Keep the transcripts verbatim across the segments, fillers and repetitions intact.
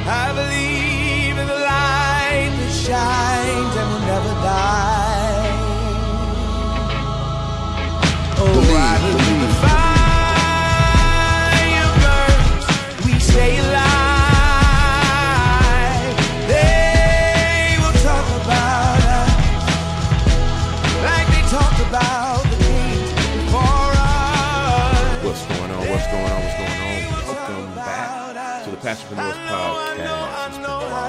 I believe in the light that shines and will never die. Oh, I believe the fire burns, we stay alive. They will talk about us like they talked about the kings before us. What's going on? What's going on? What's going on? Welcome back to the Passionpreneurs Podcast. It's been a while.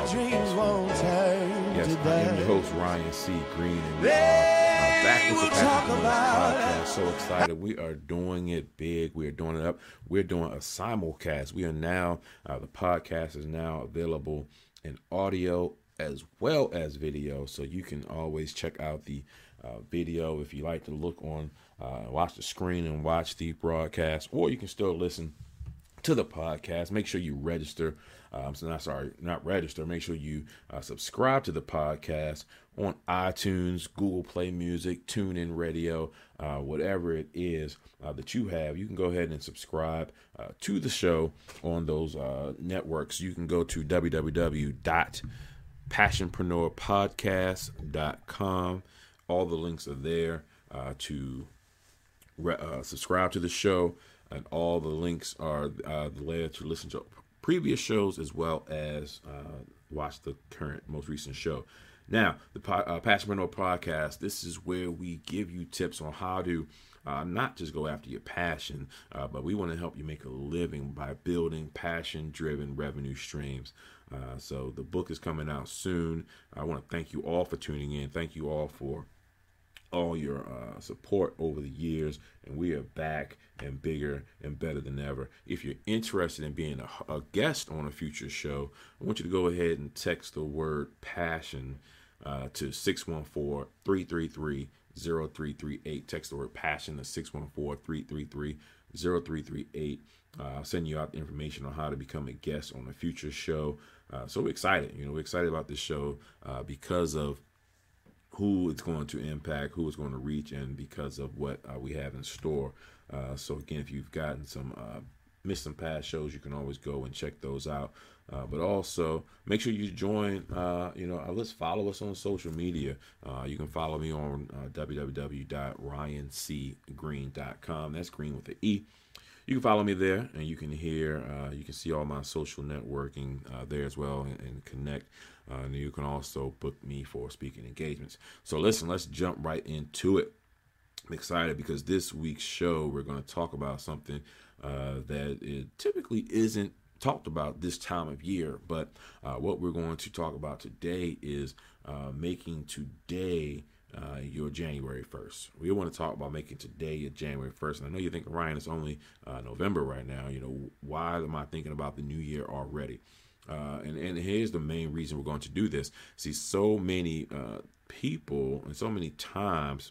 Yes, I am your host, Ryan C. Green, and we are uh, back with the Passionpreneurs Podcast. So excited. We are doing it big. We are doing it up. We're doing a simulcast. We are now, uh, the podcast is now available in audio as well as video. So you can always check out the uh, video if you like to look on, uh, watch the screen and watch the broadcast, or you can still listen to the podcast. Make sure you register. Um, so not sorry, not register. Make sure you uh, subscribe to the podcast on iTunes, Google Play Music, TuneIn Radio, uh, whatever it is uh, that you have. You can go ahead and subscribe uh, to the show on those uh, networks. You can go to w w w dot passionpreneur podcast dot com. All the links are there uh, to re- uh, subscribe to the show, and all the links are uh, there to listen to previous shows as well as uh, watch the current, most recent show. Now, the uh, Passionpreneur Podcast, this is where we give you tips on how to uh, not just go after your passion, uh, but we want to help you make a living by building passion-driven revenue streams. Uh, so the book is coming out soon. I want to thank you all for tuning in. Thank you all for all your uh, support over the years, and we are back and bigger and better than ever. If you're interested in being a, a guest on a future show, I want you to go ahead and text the word passion uh, to six one four, three three three, zero three three eight. Text the word passion to six one four, three three three, zero three three eight. Uh, I'll send you out the information on how to become a guest on a future show. Uh, so we're excited. You know, we're excited about this show uh, because of who it's going to impact, who it's going to reach, and because of what uh, we have in store. Uh, so again, if you've gotten some, uh, missed some past shows, you can always go and check those out. Uh, but also make sure you join, uh, you know, uh, let's follow us on social media. Uh, you can follow me on uh, w w w dot ryan c green dot com. That's green with an E. You can follow me there, and you can hear, uh, you can see all my social networking uh, there as well, and, and connect. Uh, and you can also book me for speaking engagements. So listen, let's jump right into it. I'm excited because this week's show, we're going to talk about something uh, that it typically isn't talked about this time of year. But uh, what we're going to talk about today is uh, making today Uh, your January first. We want to talk about making today your January first. And I know you're thinking, Ryan, it's only uh, November right now. You know, why am I thinking about the new year already? Uh, and, and here's the main reason we're going to do this. See, so many uh, people and so many times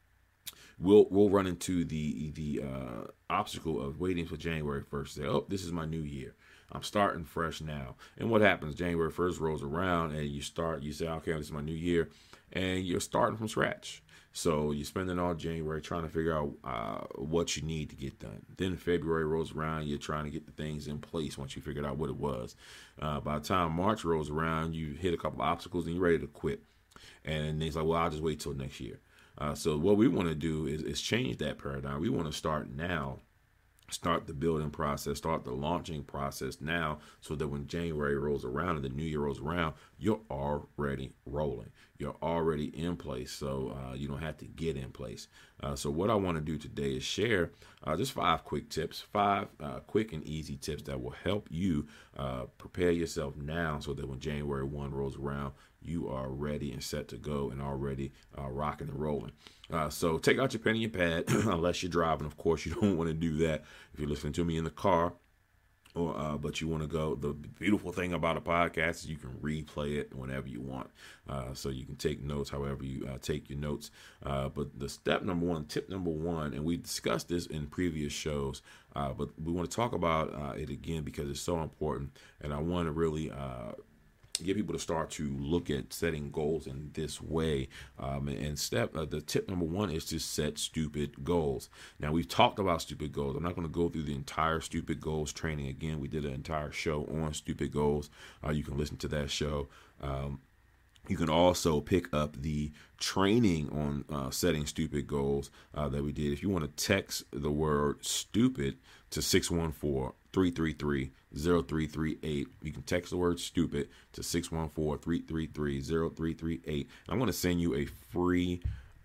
we'll we'll run into the the uh, obstacle of waiting for January first. Say, oh, this is my new year. I'm starting fresh now. And what happens? January first rolls around and you start, you say, okay, this is my new year. And you're starting from scratch. So you're spending all January trying to figure out uh, what you need to get done. Then February rolls around, you're trying to get the things in place once you figured out what it was. Uh, by the time March rolls around, you hit a couple of obstacles and you're ready to quit. And it's like, well, I'll just wait till next year. Uh, so what we want to do is, is change that paradigm. We want to start now. Start the building process, start the launching process now, so that when January rolls around and the new year rolls around, you're already rolling. You're already in place, so uh, you don't have to get in place. Uh, so what I want to do today is share uh, just five quick tips, five uh, quick and easy tips that will help you uh, prepare yourself now so that when January first rolls around, you are ready and set to go and already uh, rocking and rolling. Uh, so take out your pen and your pad, unless you're driving. Of course, you don't want to do that if you're listening to me in the car. Or, uh, but you want to go. The beautiful thing about a podcast is you can replay it whenever you want. Uh, so you can take notes however you uh, take your notes. Uh, but the step number one, tip number one, and we discussed this in previous shows, uh, but we want to talk about uh, it again because it's so important. And I want to really uh, get people to start to look at setting goals in this way. Um, and step, uh, the tip number one is to set stupid goals. Now, we've talked about stupid goals. I'm not going to go through the entire stupid goals training again. We did an entire show on stupid goals. Uh, you can listen to that show. Um, You can also pick up the training on uh, setting stupid goals uh, that we did. If you want to text the word stupid to six one four, three three three, zero three three eight, you can text the word stupid to six one four, three three three, zero three three eight. I'm going to send you a free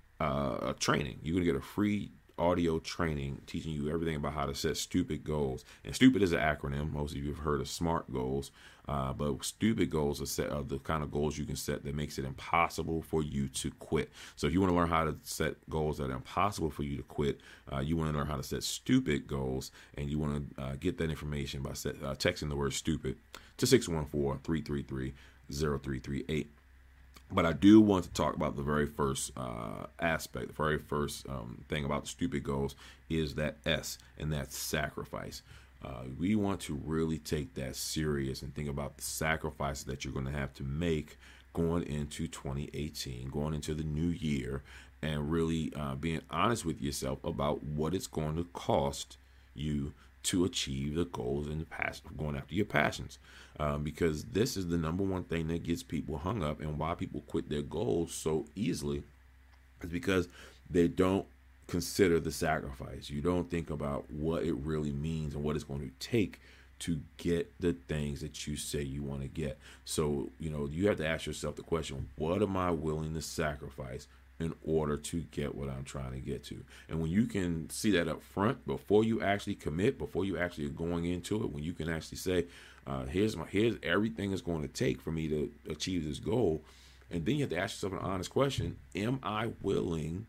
uh, training. You're going to get a free audio training teaching you everything about how to set stupid goals. And stupid is an acronym. Most of you have heard of SMART goals. Uh, but stupid goals are, set, are the kind of goals you can set that makes it impossible for you to quit. So if you want to learn how to set goals that are impossible for you to quit, uh, you want to learn how to set stupid goals, and you want to uh, get that information by set, uh, texting the word stupid to six one four, three three three, zero three three eight. But I do want to talk about the very first uh, aspect, the very first um, thing about the stupid goals is that S, and that's sacrifice. Uh, we want to really take that serious and think about the sacrifices that you're going to have to make going into twenty eighteen, going into the new year, and really uh, being honest with yourself about what it's going to cost you to achieve the goals and the passion, going after your passions. Um, because this is the number one thing that gets people hung up, and why people quit their goals so easily is because they don't consider the sacrifice. You don't think about what it really means and what it's going to take to get the things that you say you want to get. So, you know, you have to ask yourself the question, what am I willing to sacrifice in order to get what I'm trying to get to? And when you can see that up front, before you actually commit, before you actually are going into it, when you can actually say, uh, here's my, here's everything it's going to take for me to achieve this goal. And then you have to ask yourself an honest question. Am I willing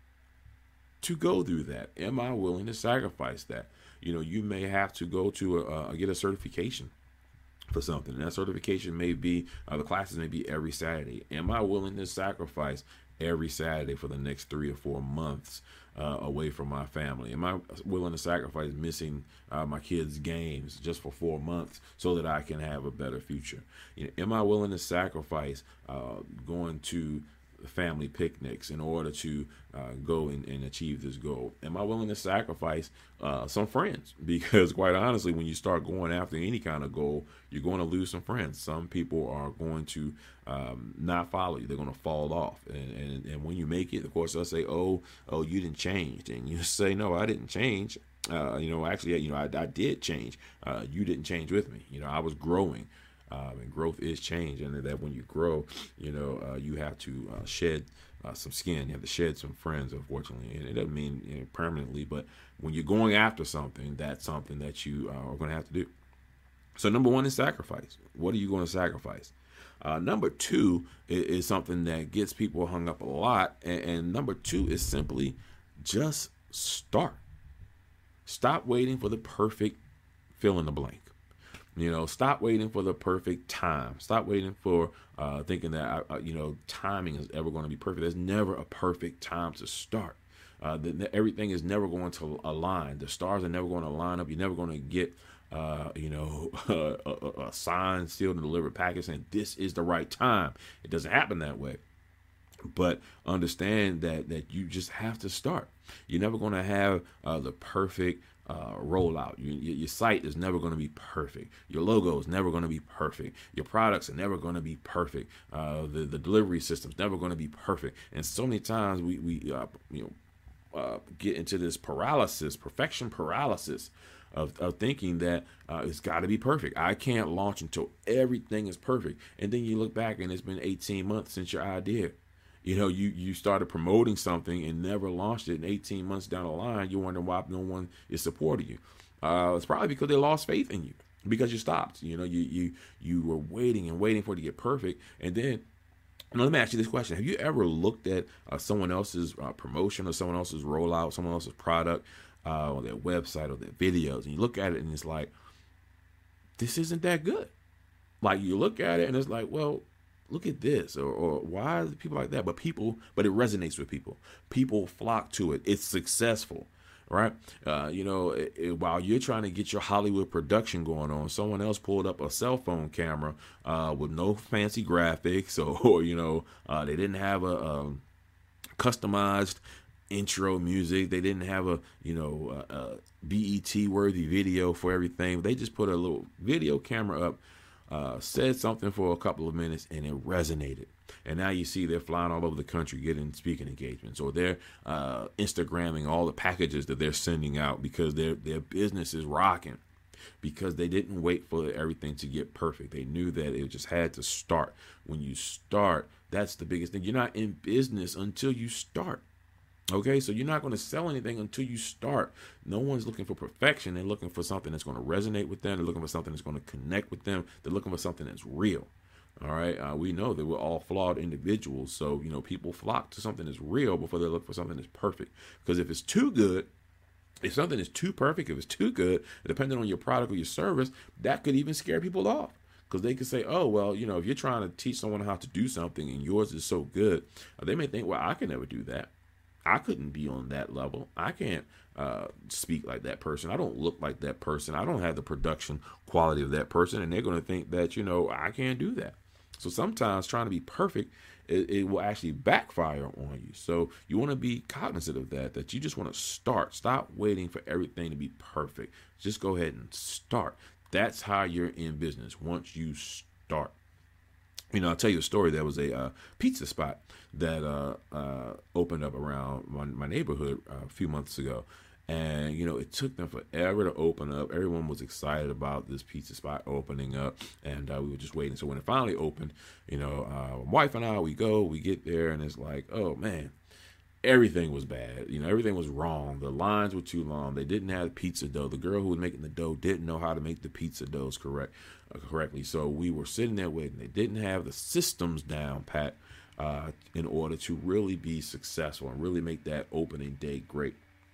to go through that? Am I willing to sacrifice that? You know, you may have to go to a, uh, get a certification for something. And that certification may be, uh, the classes may be every Saturday. Am I willing to sacrifice every Saturday for the next three or four months uh, away from my family? Am I willing to sacrifice missing uh, my kids' games just for four months so that I can have a better future? You know, am I willing to sacrifice uh, going to family picnics in order to uh, go and, and achieve this goal? Am I willing to sacrifice uh, some friends? Because quite honestly, when you start going after any kind of goal, you're going to lose some friends. Some people are going to um, not follow you. They're going to fall off. And, and, and when you make it, of course, they'll say, oh, oh, you didn't change. And you say, no, I didn't change. Uh, you know, actually, you know, I, I did change. Uh, you didn't change with me. You know, I was growing. Um, and growth is change, and that when you grow, you know, uh, you have to uh, shed uh, some skin. You have to shed some friends, unfortunately, and it doesn't mean, you know, permanently. But when you're going after something, that's something that you uh, are going to have to do. So number one is sacrifice. What are you going to sacrifice? Uh, number two is, is something that gets people hung up a lot, and, and number two is simply just start. Stop waiting for the perfect fill in the blank. You know, stop waiting for the perfect time. Stop waiting for uh, thinking that, uh, you know, timing is ever going to be perfect. There's never a perfect time to start. Uh, the, the, everything is never going to align. The stars are never going to line up. You're never going to get, uh, you know, a, a, a signed, sealed, and delivered package saying this is the right time. It doesn't happen that way. But understand that that you just have to start. You're never going to have uh, the perfect Uh, rollout. You, your site is never going to be perfect. Your logo is never going to be perfect. Your products are never going to be perfect. Uh, the the delivery system is never going to be perfect. And so many times we we uh, you know uh, get into this paralysis, perfection paralysis, of of thinking that uh, it's got to be perfect. I can't launch until everything is perfect. And then you look back and it's been eighteen months since your idea. You know, you, you started promoting something and never launched it, and eighteen months down the line, you're wondering why no one is supporting you. Uh, it's probably because they lost faith in you, because you stopped. You know, you you you were waiting and waiting for it to get perfect. And then, now let me ask you this question. Have you ever looked at uh, someone else's uh, promotion or someone else's rollout, someone else's product, uh, or their website or their videos, and you look at it and it's like, this isn't that good? Like, you look at it and it's like, well, look at this, or, or why are people like that? But people, but it resonates with people. People flock to it. It's successful, right? Uh, you know, it, it, while you're trying to get your Hollywood production going on, someone else pulled up a cell phone camera uh, with no fancy graphics, or, or you know, uh, they didn't have a, a customized intro music. They didn't have a, you know, a, a B E T worthy video for everything. They just put a little video camera up, uh, said something for a couple of minutes, and it resonated. And now you see they're flying all over the country getting speaking engagements, or they're uh, Instagramming all the packages that they're sending out because their their business is rocking, because they didn't wait for everything to get perfect. They knew that it just had to start. When you start, that's the biggest thing. You're not in business until you start. Okay, so you're not going to sell anything until you start. No one's looking for perfection. They're looking for something that's going to resonate with them. They're looking for something that's going to connect with them. They're looking for something that's real. All right, uh, we know that we're all flawed individuals. So, you know, people flock to something that's real before they look for something that's perfect. Because if it's too good, if something is too perfect, if it's too good, depending on your product or your service, that could even scare people off. Because they could say, oh, well, you know, if you're trying to teach someone how to do something and yours is so good, they may think, well, I can never do that. I couldn't be on that level. I can't uh, speak like that person. I don't look like that person. I don't have the production quality of that person. And they're going to think that, you know, I can't do that. So sometimes trying to be perfect, it, it will actually backfire on you. So you want to be cognizant of that, that you just want to start. Stop waiting for everything to be perfect. Just go ahead and start. That's how you're in business, once you start. You know, I'll tell you a story. There was a uh, pizza spot that uh, uh, opened up around my, my neighborhood uh, a few months ago. And, you know, it took them forever to open up. Everyone was excited about this pizza spot opening up. And uh, we were just waiting. So when it finally opened, you know, uh, my wife and I, we go, we get there, and it's like, oh, man, everything was bad. You know, everything was wrong. The lines were too long. They didn't have pizza dough. The girl who was making the dough didn't know how to make the pizza doughs correct, uh, correctly. So we were sitting there waiting. They didn't have the systems down pat uh, in order to really be successful and really make that opening day great.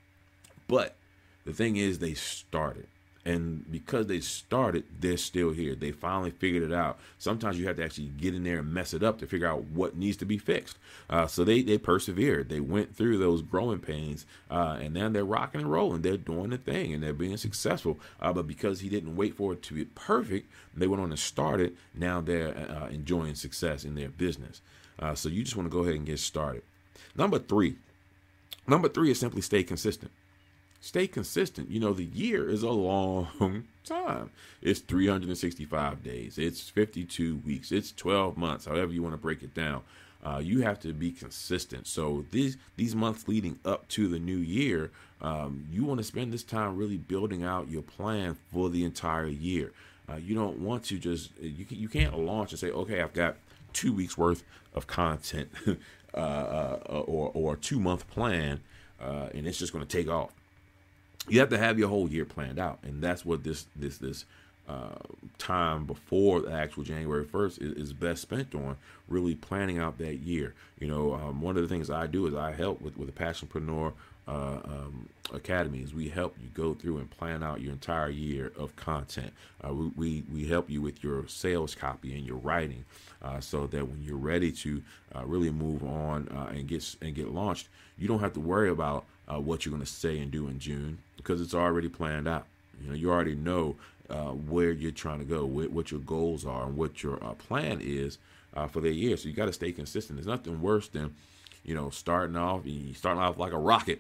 But the thing is, they started. And because they started, they're still here. They finally figured it out. Sometimes you have to actually get in there and mess it up to figure out what needs to be fixed. Uh, so they, they persevered. They went through those growing pains, uh, and now they're rocking and rolling. They're doing the thing, and they're being successful. Uh, but because he didn't wait for it to be perfect, they went on and started. Now they're uh, enjoying success in their business. Uh, so you just want to go ahead and get started. Number three. Number three is simply stay consistent. Stay consistent. You know, the year is a long time. It's three hundred sixty-five days. It's fifty-two weeks. It's twelve months, however you want to break it down. Uh, you have to be consistent. So these these months leading up to the new year, um, you want to spend this time really building out your plan for the entire year. Uh, you don't want to just, you, you can't launch and say, okay, I've got two weeks worth of content uh, uh, or, or a two month plan, uh, and it's just going to take off. You have to have your whole year planned out, and that's what this this this uh, time before the actual January first is, is best spent on, really planning out that year. You know, um, one of the things I do is I help with with the Passionpreneur uh, um, Academy. Is we help you go through and plan out your entire year of content. Uh, we, we we help you with your sales copy and your writing, uh, so that when you're ready to uh, really move on uh, and get and get launched, you don't have to worry about Uh, what you're going to say and do in June, because it's already planned out. You know, you already know uh, where you're trying to go, wh- what your goals are, and what your uh, plan is uh, for the year. So you got to stay consistent. There's nothing worse than, you know, starting off, you starting off like a rocket.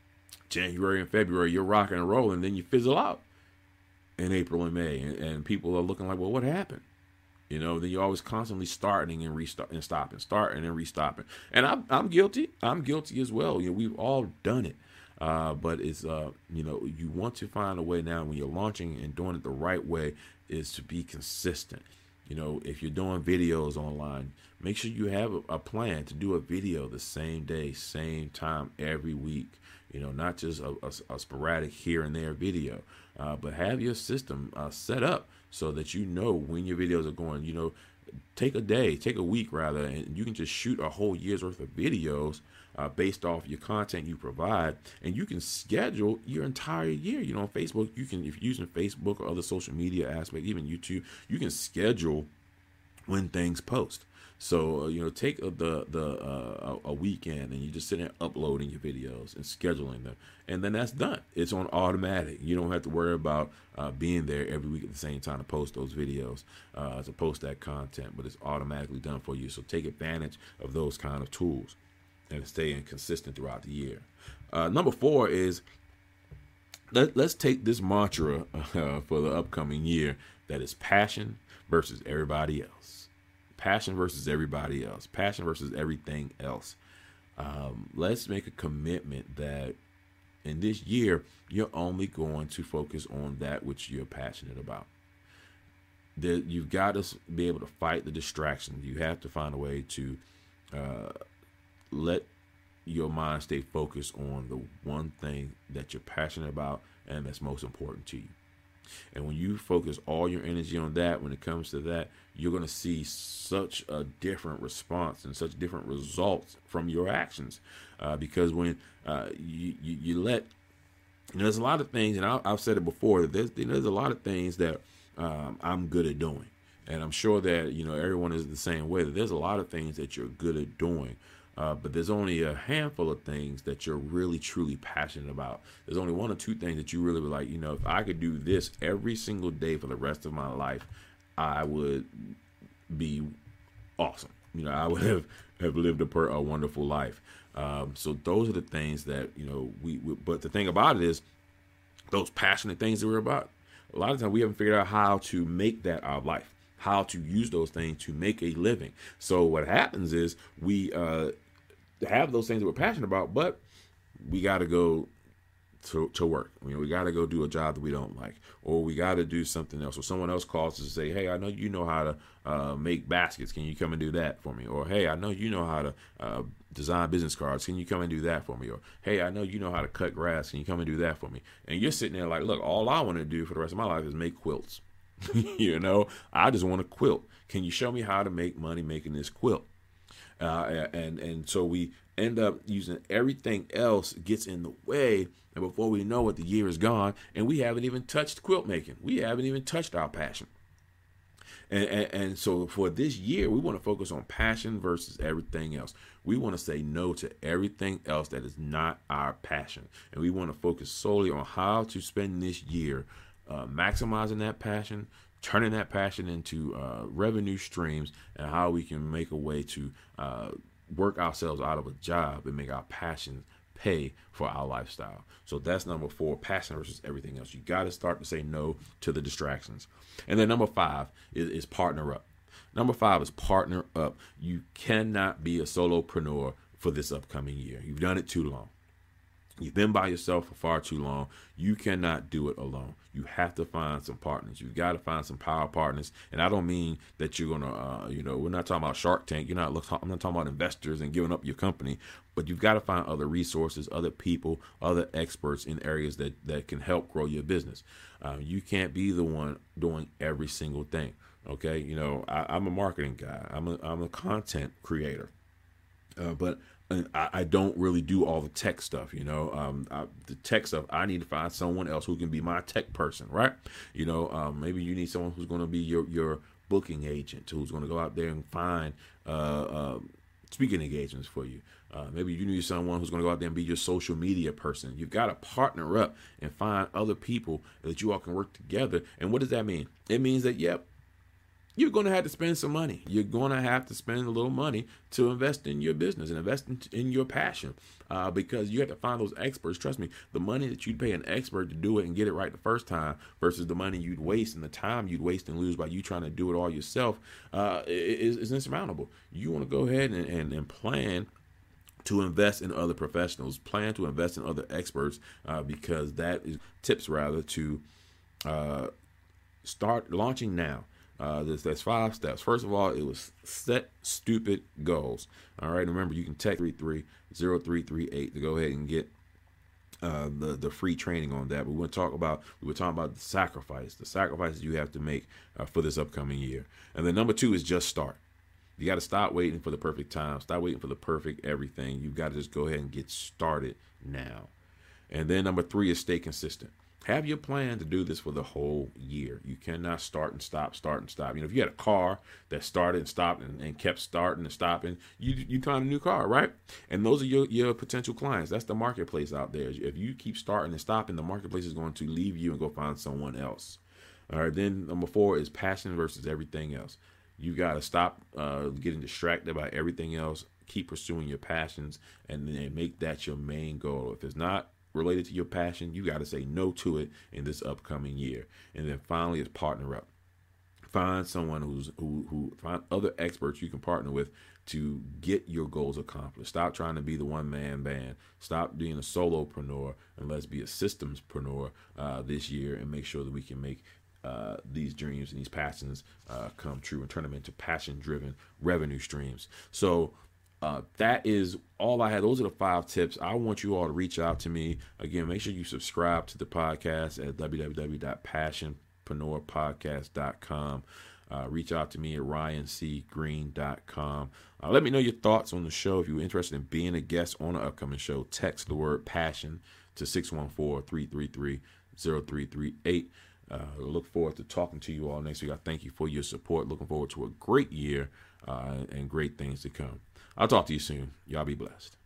January and February, you're rocking and rolling, then you fizzle out in April and May, and, and people are looking like, well, what happened? You know, then you're always constantly starting and restart and stopping, starting and restopping. And I'm I'm guilty. I'm guilty as well. You know, we've all done it. Uh, but it's uh, you know, you want to find a way now when you're launching and doing it the right way is to be consistent. You know, if you're doing videos online, make sure you have a, a plan to do a video the same day, same time every week. You know, not just a, a, a sporadic here and there video, uh, but have your system uh, set up so that you know when your videos are going. You know, take a day, take a week rather, and you can just shoot a whole year's worth of videos uh, based off your content you provide, and you can schedule your entire year. You know, on Facebook, you can, if you're using Facebook or other social media aspect, even YouTube, you can schedule when things post. So, uh, you know, take uh, the the uh, a weekend and you just sit there uploading your videos and scheduling them. And then that's done. It's on automatic. You don't have to worry about uh, being there every week at the same time to post those videos, uh, to post that content, but it's automatically done for you. So take advantage of those kind of tools and staying consistent throughout the year. Uh, number four is let, let's take this mantra uh, for the upcoming year that is passion versus everybody else. Passion versus everybody else. Passion versus everything else. Um, let's make a commitment that in this year, you're only going to focus on that which you're passionate about. There, you've got to be able to fight the distractions. You have to find a way to uh, let your mind stay focused on the one thing that you're passionate about and that's most important to you. And when you focus all your energy on that, when it comes to that, you're going to see such a different response and such different results from your actions. Uh, because when uh, you, you, you let, you know, there's a lot of things, and I, I've said it before, that there's, you know, there's a lot of things that um, I'm good at doing. And I'm sure that, you know, everyone is the same way, that there's a lot of things that you're good at doing. Uh, but there's only a handful of things that you're really, truly passionate about. There's only one or two things that you really would like, you know, if I could do this every single day for the rest of my life, I would be awesome. You know, I would have, have lived a, per, a wonderful life. Um, so those are the things that, you know, we, we, but the thing about it is those passionate things that we're about, a lot of times we haven't figured out how to make that our life, how to use those things to make a living. So what happens is we, uh, have those things that we're passionate about, but we got to go to, to work. I mean, we got to go do a job that we don't like, or we got to do something else. Or someone else calls us to say, hey, I know you know how to uh, make baskets. Can you come and do that for me? Or, hey, I know you know how to uh, design business cards. Can you come and do that for me? Or, hey, I know you know how to cut grass. Can you come and do that for me? And you're sitting there like, look, all I want to do for the rest of my life is make quilts. You know, I just want to quilt. Can you show me how to make money making this quilt? Uh, and and so we end up using everything else gets in the way, and before we know it, the year is gone, and we haven't even touched quilt making. We haven't even touched our passion. And, and, and so for this year, we want to focus on passion versus everything else. We want to say no to everything else that is not our passion, and we want to focus solely on how to spend this year uh, maximizing that passion, turning that passion into uh, revenue streams, and how we can make a way to uh, work ourselves out of a job and make our passions pay for our lifestyle. So that's number four, passion versus everything else. You got to start to say no to the distractions. And then number five is, is partner up. Number five is partner up. You cannot be a solopreneur for this upcoming year. You've done it too long. You've been by yourself for far too long. You cannot do it alone. You have to find some partners. You've got to find some power partners. And I don't mean that you're going to, uh, you know, we're not talking about Shark Tank. You're not, I'm not talking about investors and giving up your company, but you've got to find other resources, other people, other experts in areas that, that can help grow your business. Uh, you can't be the one doing every single thing. Okay. You know, I, I'm a marketing guy. I'm a, I'm a content creator, uh, but I, I don't really do all the tech stuff, you know, um, I, the tech stuff, I need to find someone else who can be my tech person, right? You know, um, maybe you need someone who's going to be your, your booking agent, who's going to go out there and find uh, uh, speaking engagements for you. Uh, maybe you need someone who's going to go out there and be your social media person. You've got to partner up and find other people that you all can work together. And what does that mean? It means that, yep, you're going to have to spend some money. You're going to have to spend a little money to invest in your business and invest in, in your passion, uh, because you have to find those experts. Trust me, the money that you'd pay an expert to do it and get it right the first time versus the money you'd waste and the time you'd waste and lose by you trying to do it all yourself uh, is, is insurmountable. You want to go ahead and, and, and plan to invest in other professionals, plan to invest in other experts, uh, because that is tips rather to uh, start launching now. Uh, there's, there's five steps. First of all, it was set stupid goals. All right. Remember, you can text three three zero three three eight to go ahead and get uh, the, the free training on that. But we want to talk about, we were talking about the sacrifice, the sacrifices you have to make uh, for this upcoming year. And then number two is just start. You got to stop waiting for the perfect time. Stop waiting for the perfect everything. You've got to just go ahead and get started now. And then number three is stay consistent. Have your plan to do this for the whole year. You cannot start and stop, start and stop. You know, if you had a car that started and stopped and, and kept starting and stopping, you you find a new car, right? And those are your, your potential clients. That's the marketplace out there. If you keep starting and stopping, the marketplace is going to leave you and go find someone else. All right, then number four is passion versus everything else. You got to stop uh, getting distracted by everything else. Keep pursuing your passions and then make that your main goal. If it's not related to your passion, you got to say no to it in this upcoming year. And then finally is partner up. Find someone who's who who find other experts you can partner with to get your goals accomplished. Stop trying to be the one man band. Stop being a solopreneur and let's be a systemspreneur uh, this year and make sure that we can make uh, these dreams and these passions uh, come true and turn them into passion driven revenue streams. So Uh, that is all I had. Those are the five tips. I want you all to reach out to me. Again, make sure you subscribe to the podcast at w w w dot passionpreneur podcast dot com. Uh, reach out to me at ryan c green dot com. Uh, let me know your thoughts on the show. If you're interested in being a guest on an upcoming show, text the word passion to six one four, three three three, zero three three eight. Uh, look forward to talking to you all next week. I thank you for your support. Looking forward to a great year uh, and great things to come. I'll talk to you soon. Y'all be blessed.